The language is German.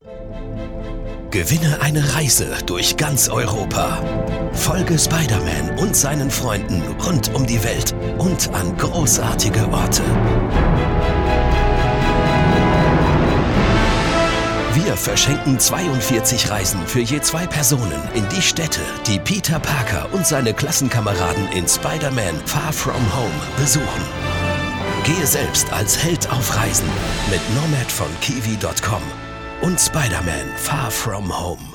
Gewinne eine Reise durch ganz Europa. Folge Spider-Man und seinen Freunden rund um die Welt und an großartige Orte. Wir verschenken 42 Reisen für je 2 Personen in die Städte, die Peter Parker und seine Klassenkameraden in Spider-Man Far From Home besuchen. Gehe selbst als Held auf Reisen mit Nomad von Kiwi.com und Spider-Man Far From Home.